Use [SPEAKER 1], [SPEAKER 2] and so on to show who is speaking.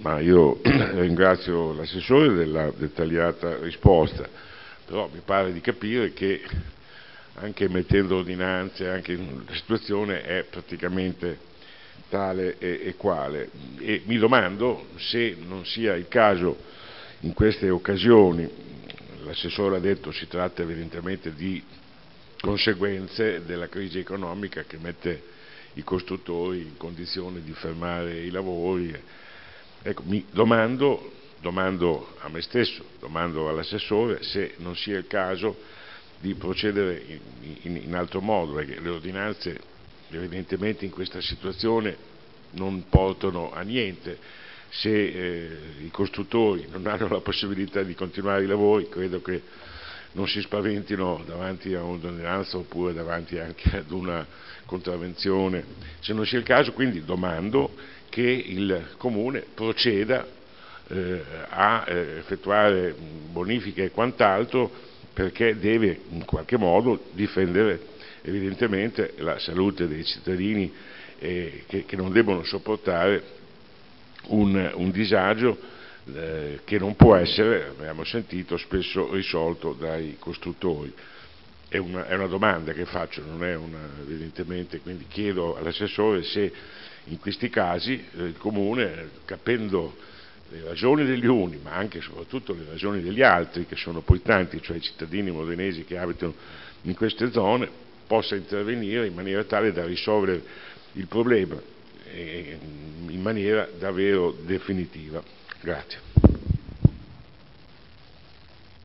[SPEAKER 1] Ma io ringrazio l'assessore della dettagliata risposta, però mi pare di capire che anche mettendo ordinanze, anche la situazione è praticamente tale e quale. E mi domando se non sia il caso in queste occasioni, l'assessore ha detto si tratta evidentemente di conseguenze della crisi economica che mette i costruttori in condizione di fermare i lavori. Ecco, mi domando a me stesso, domando all'assessore se non sia il caso di procedere in altro modo, perché le ordinanze evidentemente in questa situazione non portano a niente. Se i costruttori non hanno la possibilità di continuare i lavori, credo che non si spaventino davanti a un'ordinanza oppure davanti anche ad una contravvenzione. Se non sia il caso, quindi domando che il Comune proceda a effettuare bonifiche e quant'altro, perché deve in qualche modo difendere evidentemente la salute dei cittadini che non debbono sopportare un disagio che non può essere, abbiamo sentito, spesso risolto dai costruttori. È una domanda che faccio, non è evidentemente, quindi chiedo all'assessore se in questi casi il Comune, capendo le ragioni degli uni, ma anche e soprattutto le ragioni degli altri, che sono poi tanti, cioè i cittadini modenesi che abitano in queste zone, possa intervenire in maniera tale da risolvere il problema in maniera davvero definitiva. Grazie.